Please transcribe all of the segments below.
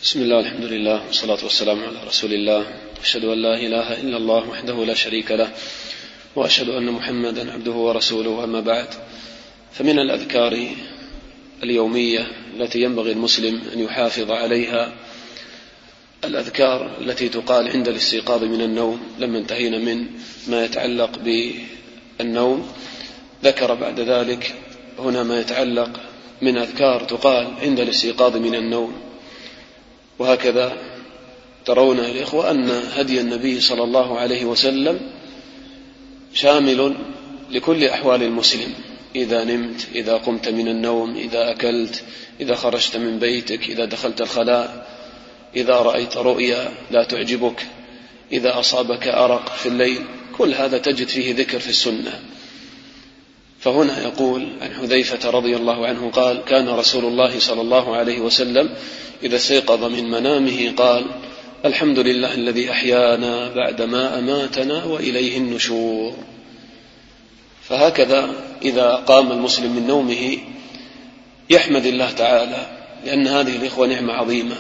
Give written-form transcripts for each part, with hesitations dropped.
بسم الله والحمد لله والصلاة والسلام على رسول الله. أشهد أن لا إله إلا الله وحده لا شريك له، وأشهد أن محمدا عبده ورسوله. أما بعد، فمن الأذكار اليومية التي ينبغي المسلم أن يحافظ عليها الأذكار التي تقال عند الاستيقاظ من النوم. لما انتهينا من ما يتعلق بالنوم، ذكر بعد ذلك هنا ما يتعلق من أذكار تقال عند الاستيقاظ من النوم. وهكذا ترون يا الإخوة أن هدي النبي صلى الله عليه وسلم شامل لكل أحوال المسلم: إذا نمت، إذا قمت من النوم، إذا أكلت، إذا خرجت من بيتك، إذا دخلت الخلاء، إذا رأيت رؤيا لا تعجبك، إذا أصابك أرق في الليل. كل هذا تجد فيه ذكر في السنة. فهنا يقول عن حذيفة رضي الله عنه قال: كان رسول الله صلى الله عليه وسلم إذا استيقظ من منامه قال: الحمد لله الذي أحيانا بعدما أماتنا وإليه النشور. فهكذا إذا قام المسلم من نومه يحمد الله تعالى، لأن هذه الإخوة نعمة عظيمة.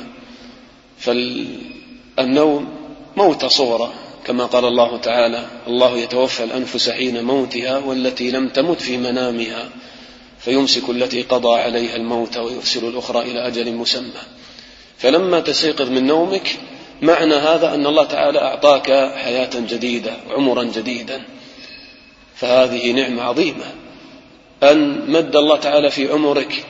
فالنوم موت صغرى، كما قال الله تعالى: الله يتوفى الأنفس حين موتها والتي لم تمت في منامها فيمسك التي قضى عليها الموت ويرسل الأخرى إلى أجل مسمى. فلما تستيقظ من نومك معنى هذا أن الله تعالى أعطاك حياة جديدة وعمرا جديدا. فهذه نعمة عظيمة أن مد الله تعالى في عمرك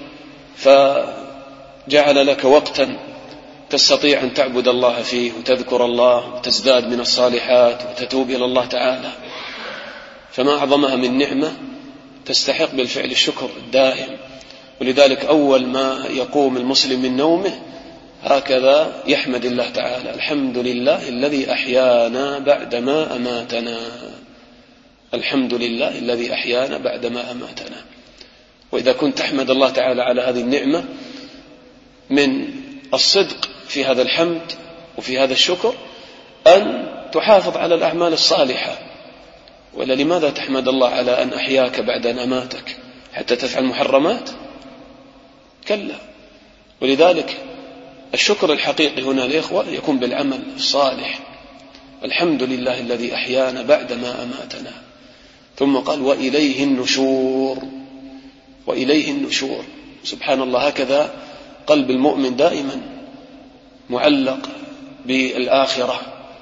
فجعل لك وقتا تستطيع أن تعبد الله فيه وتذكر الله وتزداد من الصالحات وتتوب إلى الله تعالى. فما أعظمها من نعمة تستحق بالفعل الشكر الدائم. ولذلك أول ما يقوم المسلم من نومه هكذا يحمد الله تعالى: الحمد لله الذي أحيانا بعدما أماتنا. الحمد لله الذي أحيانا بعدما أماتنا. وإذا كنت تحمد الله تعالى على هذه النعمة، من الصدق في هذا الحمد وفي هذا الشكر أن تحافظ على الأعمال الصالحة. ولا لماذا تحمد الله على أن أحياك بعد أن أماتك حتى تفعل محرمات؟ كلا. ولذلك الشكر الحقيقي هنا الإخوة يكون بالعمل الصالح: الحمد لله الذي أحيانا بعدما أماتنا. ثم قال: وإليه النشور. وإليه النشور. سبحان الله، هكذا قلب المؤمن دائما معلق بالآخرة.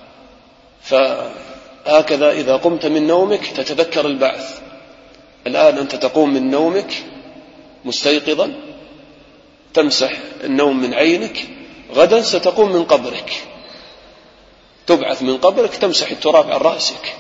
فهكذا إذا قمت من نومك تتذكر البعث. الآن أنت تقوم من نومك مستيقظا، تمسح النوم من عينك، غدا ستقوم من قبرك، تبعث من قبرك، تمسح التراب عن رأسك.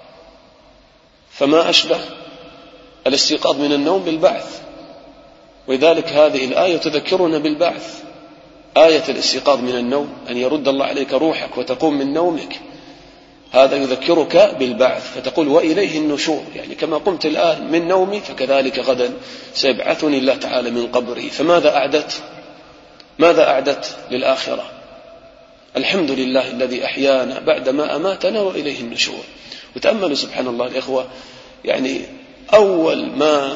فما أشبه الاستيقاظ من النوم بالبعث. ولذلك هذه الآية تذكرنا بالبعث. آية الاستيقاظ من النوم أن يرد الله عليك روحك وتقوم من نومك، هذا يذكرك بالبعث. فتقول: وإليه النشور، يعني كما قمت الآن من نومي فكذلك غدا سيبعثني الله تعالى من قبري. فماذا أعدت؟ ماذا أعدت للآخرة؟ الحمد لله الذي أحيانا بعدما أماتنا وإليه النشور. وتأملوا سبحان الله الإخوة، يعني أول ما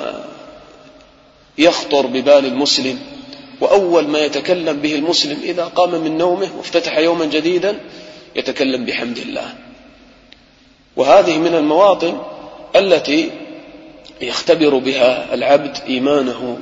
يخطر ببال المسلم وأول ما يتكلم به المسلم إذا قام من نومه وافتتح يوما جديدا يتكلم بحمد الله. وهذه من المواطن التي يختبر بها العبد إيمانه.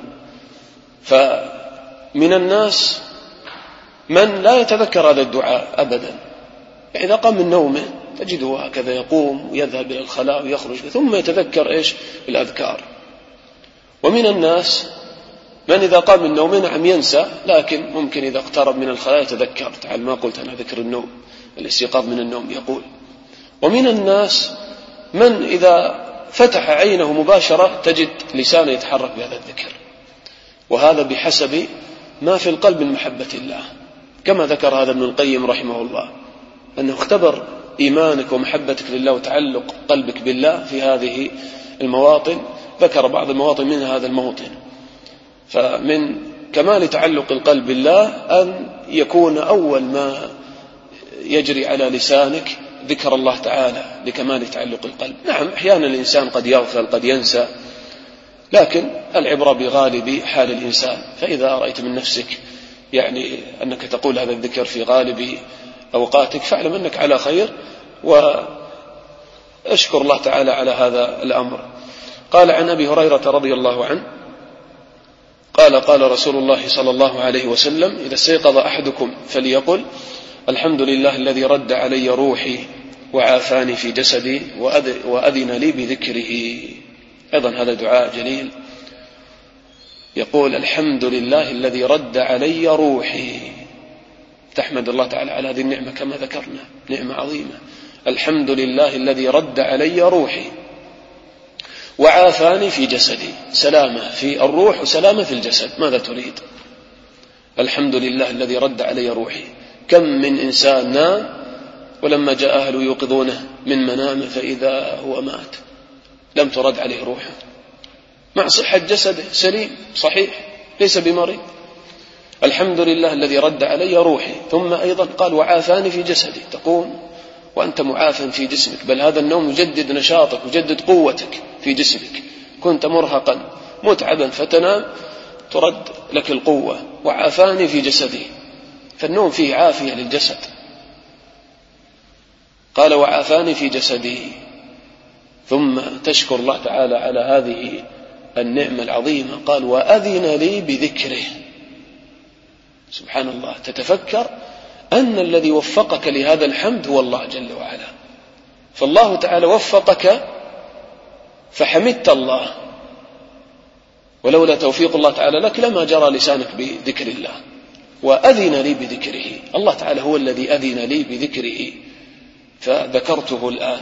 فمن الناس من لا يتذكر هذا الدعاء أبدا. إذا قام من نومه تجده هكذا يقوم ويذهب إلى الخلاء ويخرج ثم يتذكر الأذكار. ومن الناس من إذا قام من نومه نعم ينسى، لكن ممكن إذا اقترب من الخلاء يتذكر: تعال ما قلت أنا ذكر النوم، الاستيقاظ من النوم يقول. ومن الناس من إذا فتح عينه مباشرة تجد لسانه يتحرك بهذا الذكر. وهذا بحسب ما في القلب من محبة الله، كما ذكر هذا ابن القيم رحمه الله، أنه اختبر إيمانك ومحبتك لله وتعلق قلبك بالله في هذه المواطن. ذكر بعض المواطن من هذا الموطن. فمن كمال تعلق القلب بالله أن يكون أول ما يجري على لسانك ذكر الله تعالى لكمال تعلق القلب. نعم أحيانا الإنسان قد يغفل قد ينسى، لكن العبرة بغالب حال الإنسان. فإذا رأيت من نفسك يعني أنك تقول هذا الذكر في غالب أوقاتك، فاعلم أنك على خير، واشكر الله تعالى على هذا الأمر. قال عن أبي هريرة رضي الله عنه قال قال رسول الله صلى الله عليه وسلم: إذا استيقظ أحدكم فليقل: الحمد لله الذي رد علي روحي وعافاني في جسدي وأذن لي بذكره. أيضا هذا دعاء جليل، يقول: الحمد لله الذي رد علي روحي، تحمد الله تعالى على هذه النعمة كما ذكرنا، نعمة عظيمة. الحمد لله الذي رد علي روحي وعافاني في جسدي، سلامة في الروح وسلامة في الجسد، ماذا تريد؟ الحمد لله الذي رد علي روحي. كم من إنسان نام ولما جاء أهله يوقظونه من منامه فإذا هو مات، لم ترد عليه روحه، مع صحة جسده سليم صحيح ليس بمريض. الحمد لله الذي رد علي روحي. ثم أيضا قال: وعافاني في جسدي، تقوم وأنت معافى في جسمك، بل هذا النوم يجدد نشاطك يجدد قوتك في جسمك، كنت مرهقا متعبا فتنام ترد لك القوة. وعافاني في جسدي، فالنوم فيه عافية للجسد. قال: وعافاني في جسدي. ثم تشكر الله تعالى على هذه النعمة العظيمة. قال: وأذن لي بذكره. سبحان الله، تتفكر أن الذي وفقك لهذا الحمد هو الله جل وعلا، فالله تعالى وفقك فحمدت الله، ولولا توفيق الله تعالى لك لما جرى لسانك بذكر الله. وأذن لي بذكره، الله تعالى هو الذي أذن لي بذكره فذكرته الآن،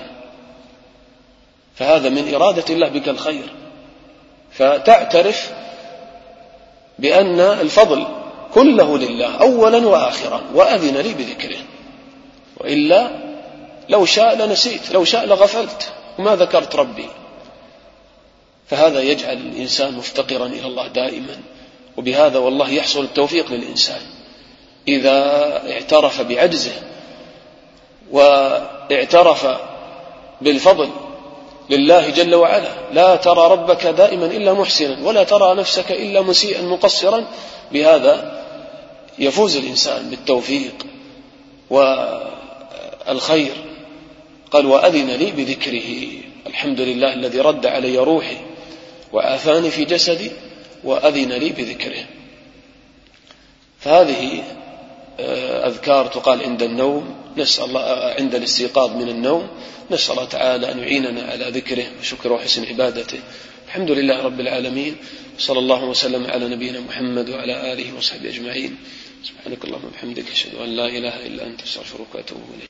فهذا من إرادة الله بك الخير، فتعترف بأن الفضل كله لله أولا وآخرا. وأذن لي بذكره، وإلا لو شاء لنسيت، لو شاء لغفلت وما ذكرت ربي. فهذا يجعل الإنسان مفتقرا إلى الله دائما، وبهذا والله يحصل التوفيق للإنسان إذا اعترف بعجزه واعترف بالفضل لله جل وعلا. لا ترى ربك دائما إلا محسنا، ولا ترى نفسك إلا مسيئا مقصرا. بهذا يفوز الإنسان بالتوفيق والخير. قال: وأذن لي بذكره. الحمد لله الذي رد علي روحي وعافاني في جسدي وأذن لي بذكره. فهذه أذكار تقال عند النوم، نسأل الله عند الاستيقاظ من النوم، نسأل الله تعالى أن يعيننا على ذكره وشكره وحسن عبادته. الحمد لله رب العالمين، صلى الله وسلم على نبينا محمد وعلى آله وصحبه أجمعين. سبحانك اللهم وبحمدك، أشهد أن لا إله إلا أنت، أستغفرك وأتوب إليك.